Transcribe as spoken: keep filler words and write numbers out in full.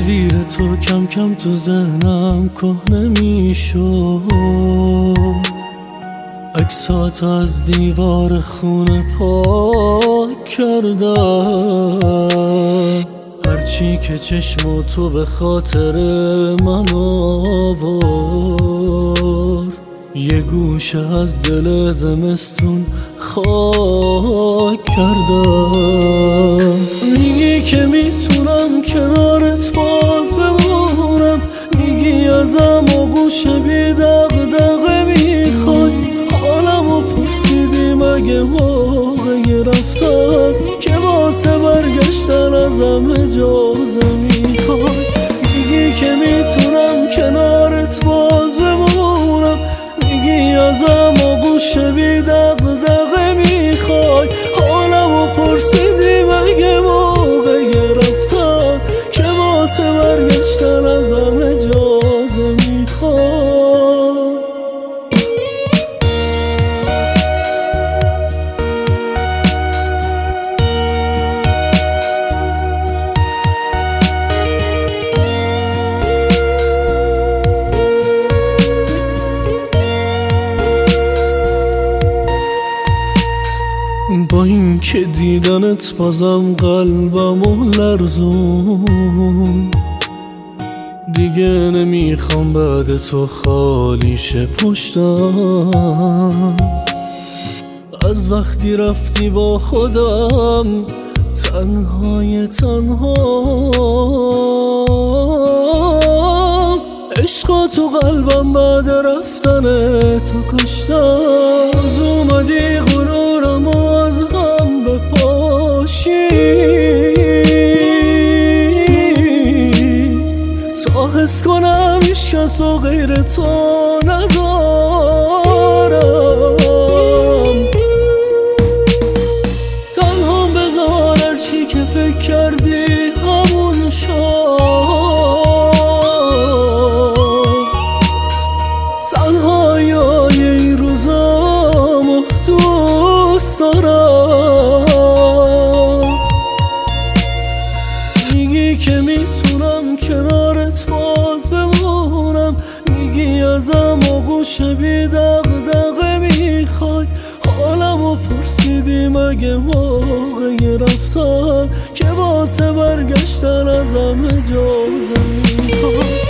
تصویر تو کم کم تو ذهنم کهنه میشد، عکسات از دیوار خونه پاک کردم. هرچی که چشم و تو به خاطر من آورد، یه گوشه از دل زمستون خاک کردم. میگی که میتونم کنارت باز بمونم، میگی ازم آغوش بی دغدغه میخوای. حالمو پرسیدی مگه موقع رفتن که واسه برگشتن ازم اجازه میخوای. میگی که میتونم کنارت باز بمونم، میگی ازم آغوش بی دغدغه میخوای. حالمو پرسیدی مگه موقع رفتن که واسه برگشتن ازم اجازه میخوای. با این که دیدنت بازم قلبمو لرزون، دیگه نمیخوام بعد تو خالی شه پشتم. از وقتی رفتی با خودم تنهای تنها، عشقا تو قلبم بعد رفتن تو کشتم. از اومدی غرورم و از غم بپاشی، تا حس کنم هیچ کس و غیر تو ندارم. تنها بذار هرچی که فکر کردی همون شد، تنهایی این روزامو دوست دارم. میگی که میتونم کنارت باز بمونم، میگی ازم آغوش بی دغدغه میخوای. حالمو پرسیدی مگه موقع رفتن که واسه برگشتن ازم اجازه میخوای.